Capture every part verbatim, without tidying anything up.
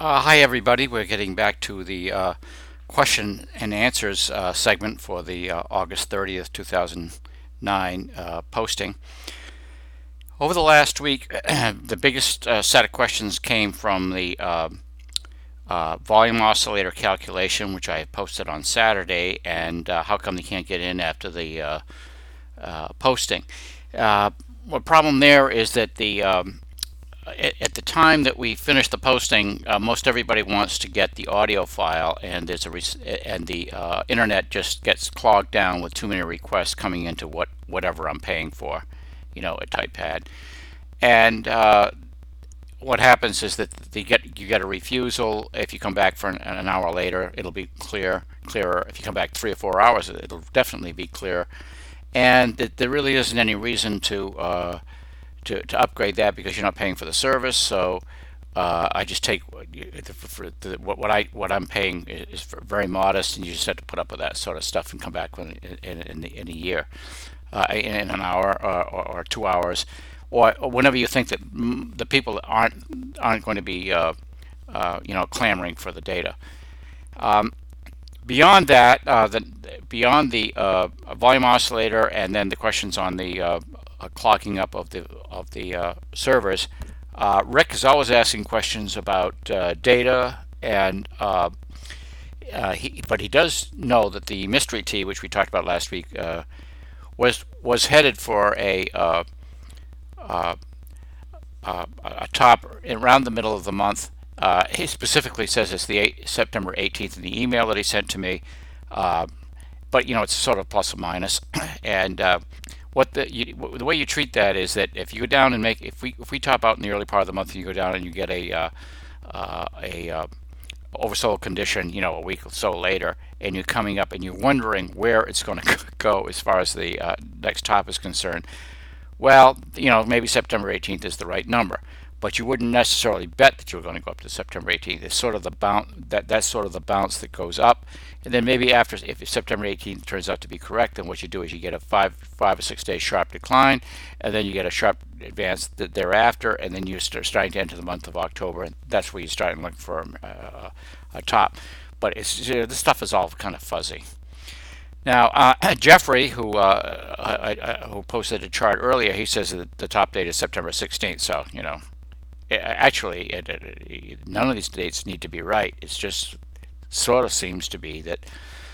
Uh, hi, everybody. We're getting back to the uh, question and answers uh, segment for the uh, August thirtieth, two thousand nine uh, posting. Over the last week, the biggest uh, set of questions came from the uh, uh, volume oscillator calculation, which I posted on Saturday, and uh, how come they can't get in after the uh, uh, posting. Uh, the problem there is that the um, at, at the time that we finish the posting, uh, most everybody wants to get the audio file, and there's a and the uh, internet just gets clogged down with too many requests coming into what whatever I'm paying for, you know, a TypePad. And uh, what happens is that they get you get a refusal. If you come back for an, an hour later, it'll be clear clearer. If you come back three or four hours, it'll definitely be clear. And that there really isn't any reason to uh, to, to upgrade that because you're not paying for the service. So uh, I just take for the, what, what I what I'm paying is very modest, and you just have to put up with that sort of stuff and come back in in, in, in a year, uh, in, in an hour or, or, or two hours, or, or whenever you think that the people aren't aren't going to be uh, uh, you know clamoring for the data. Um, Beyond that, uh, the, beyond the uh, volume oscillator, and then the questions on the uh, uh, clocking up of the of the uh, servers, uh, Rick is always asking questions about uh, data, and uh, uh, he, but he does know that the mystery tea, which we talked about last week, uh, was was headed for a uh, uh, uh, a top around the middle of the month. Uh, he specifically says it's the eight, September eighteenth in the email that he sent to me, uh, but you know it's sort of plus or minus. And uh, what the you, the way you treat that is that if you go down and make if we if we top out in the early part of the month and you go down and you get a uh, uh, a uh, oversold condition, you know, a week or so later, and you're coming up and you're wondering where it's going to go as far as the uh, next top is concerned. Well, you know, maybe September eighteenth is the right number, but you wouldn't necessarily bet that you're going to go up to September eighteenth. It's sort of the bounce that that's sort of the bounce that goes up, and then maybe after, if September eighteenth turns out to be correct, then what you do is you get a five five or six day sharp decline, and then you get a sharp advance thereafter, and then you start starting to enter the month of October, and that's where you start looking for a, a top. But it's you know, this stuff is all kind of fuzzy. Now, uh, Jeffrey, who uh, I, I, who posted a chart earlier, he says that the top date is September sixteenth. So you know, it, actually, it, it, none of these dates need to be right. It's just sort of seems to be that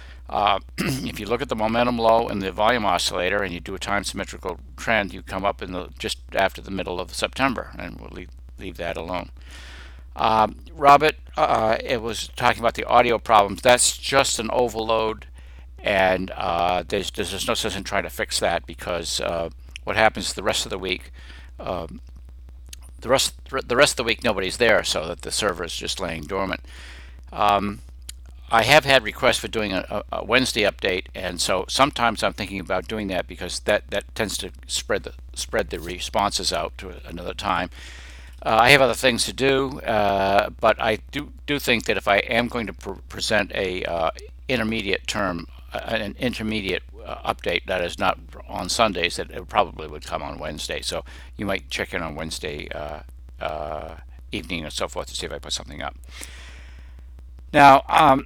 uh, if you look at the momentum low and the volume oscillator, and you do a time symmetrical trend, you come up in the just after the middle of September, and we'll leave leave that alone. Um, Robert, uh, it was talking about the audio problems. That's just an overload. And uh, there's, there's no sense in trying to fix that because uh, what happens the rest of the week, um, the rest the rest of the week nobody's there, so that the server is just laying dormant. Um, I have had requests for doing a, a Wednesday update, and so sometimes I'm thinking about doing that because that, that tends to spread the spread the responses out to another time. Uh, I have other things to do, uh, but I do do think that if I am going to pr present a uh, intermediate term, uh, an intermediate uh, update that is not on Sundays, that it probably would come on Wednesday. So you might check in on Wednesday uh, uh, evening and so forth to see if I put something up. Now, um,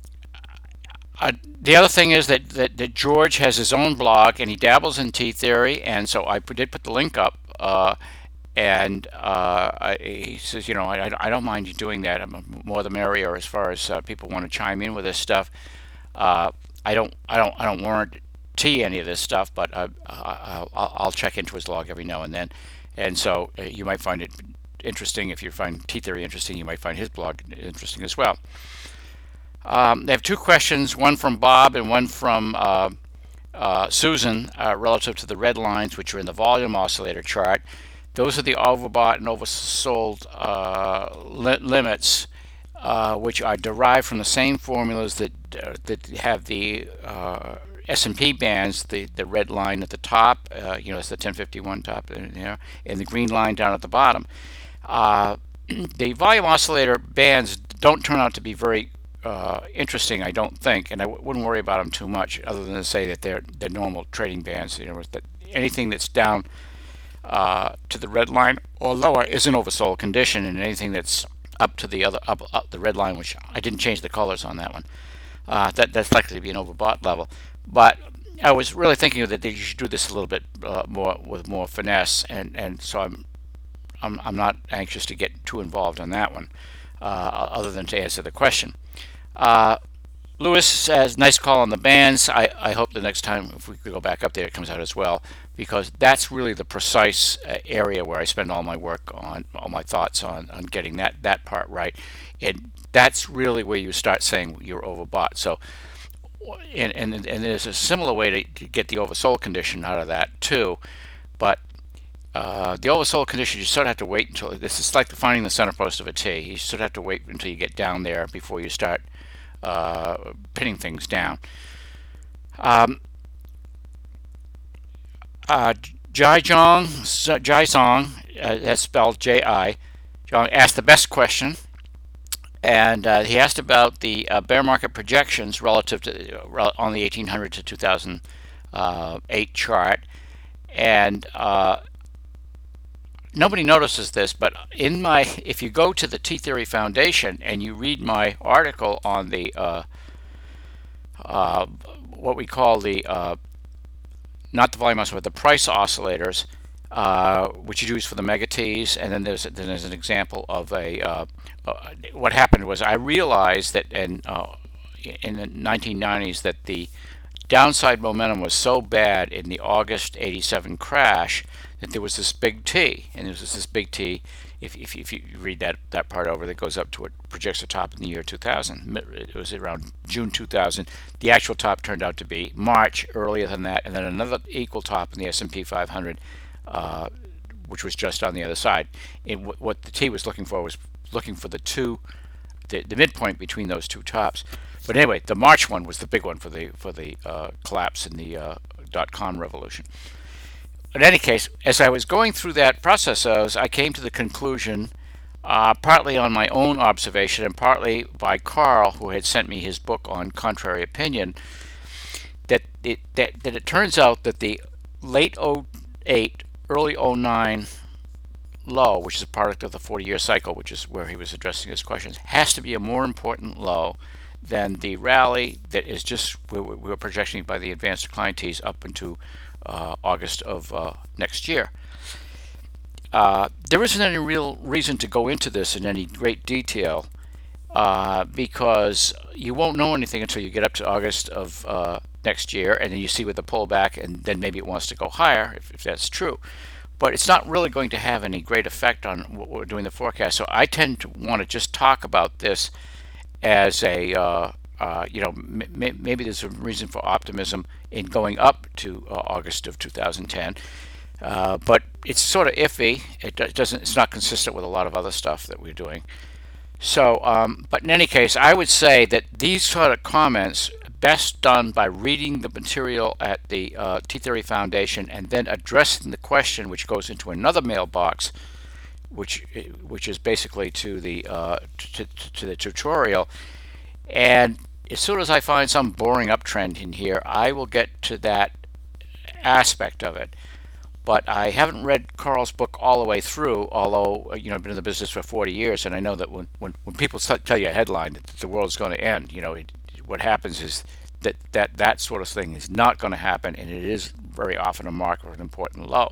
uh, the other thing is that, that that George has his own blog and he dabbles in T theory, and so I did put the link up. Uh, And uh, I, he says, you know, I, I don't mind you doing that. I'm more the merrier as far as uh, people want to chime in with this stuff. Uh, I don't, I don't, I don't warranty any of this stuff, but uh, I'll, I'll check into his log every now and then. And so uh, you might find it interesting. If you find T theory interesting, you might find his blog interesting as well. Um, they have two questions, one from Bob and one from uh, uh, Susan, uh, relative to the red lines, which are in the volume oscillator chart. Those are the overbought and oversold uh, li limits, uh, which are derived from the same formulas that uh, that have the uh, S and P bands. The the red line at the top, uh, you know, it's the ten fifty-one top, you know, and the green line down at the bottom. Uh, the volume oscillator bands don't turn out to be very uh, interesting, I don't think, and I w wouldn't worry about them too much, other than to say that they're they're normal trading bands. You know, that anything that's down Uh, to the red line or lower is an oversold condition, and anything that's up to the other up, up the red line, which I didn't change the colors on that one. Uh, that that's likely to be an overbought level, but I was really thinking that you should do this a little bit uh, more with more finesse, and and so I'm I'm I'm not anxious to get too involved on that one, uh, other than to answer the question. Uh, Lewis says, nice call on the bands. I, I hope the next time, if we could go back up there, it comes out as well, because that's really the precise uh, area where I spend all my work on, all my thoughts on, on getting that, that part right. And that's really where you start saying you're overbought. So, and, and, and there's a similar way to, to get the oversold condition out of that too. But uh, the oversold condition, you sort of have to wait until, this is like finding the center post of a T. You sort of have to wait until you get down there before you start Uh, pinning things down. Um, uh, Jai Jong, Jai Song, uh, that's spelled J I, Jong asked the best question, and uh, he asked about the uh, bear market projections relative to uh, on the eighteen hundred to two thousand eight chart, and uh, nobody notices this, but in my, if you go to the T-Theory Foundation and you read my article on the uh, uh, what we call the uh, not the volume oscillator, but the price oscillators, uh, which you use for the mega T's, and then there's then there's an example of a uh, uh, what happened was I realized that in uh, in the nineteen nineties that the downside momentum was so bad in the August eighty-seven crash that there was this big T, and there was this big T, if, if, if you read that, that part over, that goes up to what projects the top in the year two thousand. It was around June two thousand. The actual top turned out to be March, earlier than that, and then another equal top in the S and P five hundred, uh, which was just on the other side. And what the T was looking for was looking for the two, the, the midpoint between those two tops. But anyway, the March one was the big one for the for the uh, collapse in the uh, dot-com revolution. In any case, as I was going through that process, I came to the conclusion, uh, partly on my own observation and partly by Carl, who had sent me his book on contrary opinion, that it that, that it turns out that the late oh eight, early oh nine low, which is a product of the forty-year cycle, which is where he was addressing his questions, has to be a more important low than the rally that is just we were projecting by the advanced decline T's up into uh, August of uh, next year. Uh, there isn't any real reason to go into this in any great detail uh, because you won't know anything until you get up to August of uh, next year, and then you see with the pullback, and then maybe it wants to go higher if, if that's true. But it's not really going to have any great effect on what we're doing the forecast. So I tend to want to just talk about this as a, uh, uh, you know, m maybe there's a reason for optimism in going up to uh, August of two thousand ten, uh, but it's sort of iffy. It doesn't, it's not consistent with a lot of other stuff that we're doing. So, um, but in any case, I would say that these sort of comments best done by reading the material at the uh, T-Theory Foundation and then addressing the question, which goes into another mailbox, which which is basically to the uh, to, to the tutorial. And as soon as I find some boring uptrend in here, I will get to that aspect of it. But I haven't read Carl's book all the way through, although you know I've been in the business for forty years, and I know that when when, when people tell you a headline that the world's going to end, you know, it, what happens is that that that sort of thing is not going to happen, and it is very often a marker of an important low.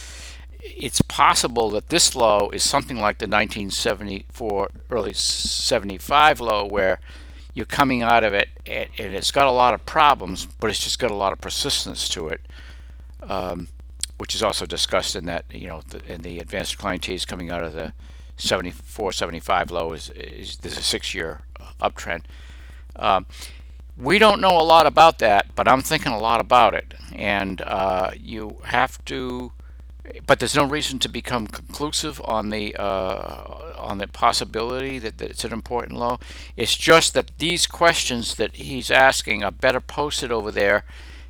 It's possible that this low is something like the nineteen seventy-four, early seventy-five low, where you're coming out of it and, and it's got a lot of problems, but it's just got a lot of persistence to it, um, which is also discussed in that, you know, the, in the advanced decline T's coming out of the seventy-four, seventy-five low is, is there's a six-year uptrend. Um, we don't know a lot about that, but I'm thinking a lot about it, and uh, you have to. But there's no reason to become conclusive on the uh, on the possibility that, that it's an important low. It's just that these questions that he's asking are better posted over there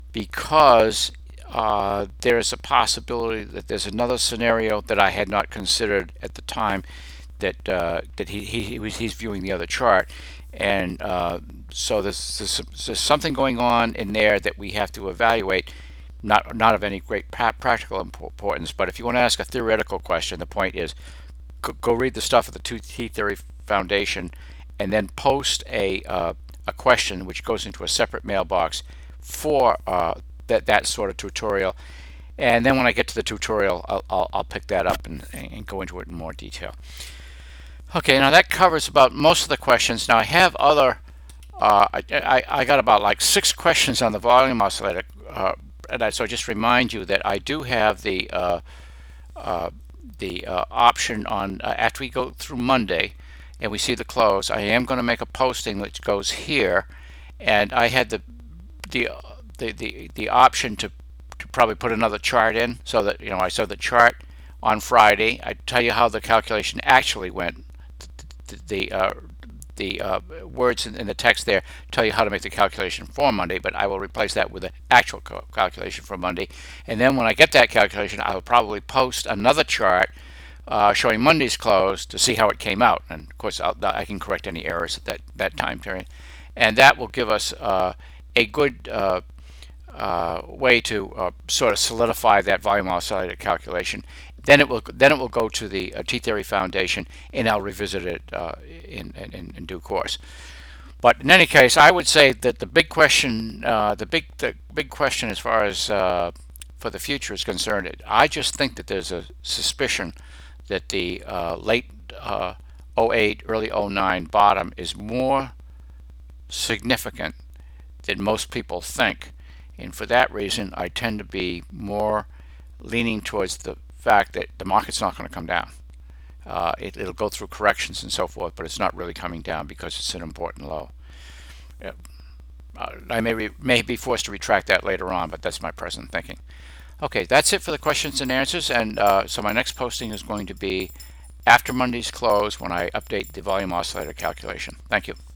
because uh, there is a possibility that there's another scenario that I had not considered at the time that uh, that he, he, he was he's viewing the other chart, and uh, so there's, there's there's something going on in there that we have to evaluate. Not, not of any great practical importance, but if you want to ask a theoretical question, the point is go, go read the stuff at the T-Theory Foundation and then post a, uh, a question which goes into a separate mailbox for uh, that, that sort of tutorial. And then when I get to the tutorial, I'll, I'll, I'll pick that up and, and go into it in more detail. Okay, now that covers about most of the questions. Now I have other, uh, I, I, I got about like six questions on the volume oscillator. Uh, and I, so just remind you that I do have the uh, uh, the uh, option on, uh, after we go through Monday and we see the close, I am going to make a posting which goes here. And I had the, the, the, the, the option to to probably put another chart in, so that, you know, I saw the chart on Friday. I tell you how the calculation actually went. The the, uh, the uh, words in, in the text there tell you how to make the calculation for Monday, but I will replace that with the actual calculation for Monday. And then when I get that calculation, I will probably post another chart uh, showing Monday's close to see how it came out. And of course, I'll, I can correct any errors at that that time period, and that will give us uh, a good Uh, Uh, way to uh, sort of solidify that volume oscillator calculation. Then it will then it will go to the uh, T-Theory Foundation, and I'll revisit it uh, in, in in due course. But in any case, I would say that the big question, uh, the big the big question as far as uh, for the future is concerned, I just think that there's a suspicion that the uh, late uh, oh eight, early oh nine bottom is more significant than most people think. And for that reason, I tend to be more leaning towards the fact that the market's not going to come down. Uh, it, it'll go through corrections and so forth, but it's not really coming down because it's an important low. Uh, I may, re may be forced to retract that later on, but that's my present thinking. Okay, that's it for the questions and answers. And uh, so my next posting is going to be after Monday's close when I update the volume oscillator calculation. Thank you.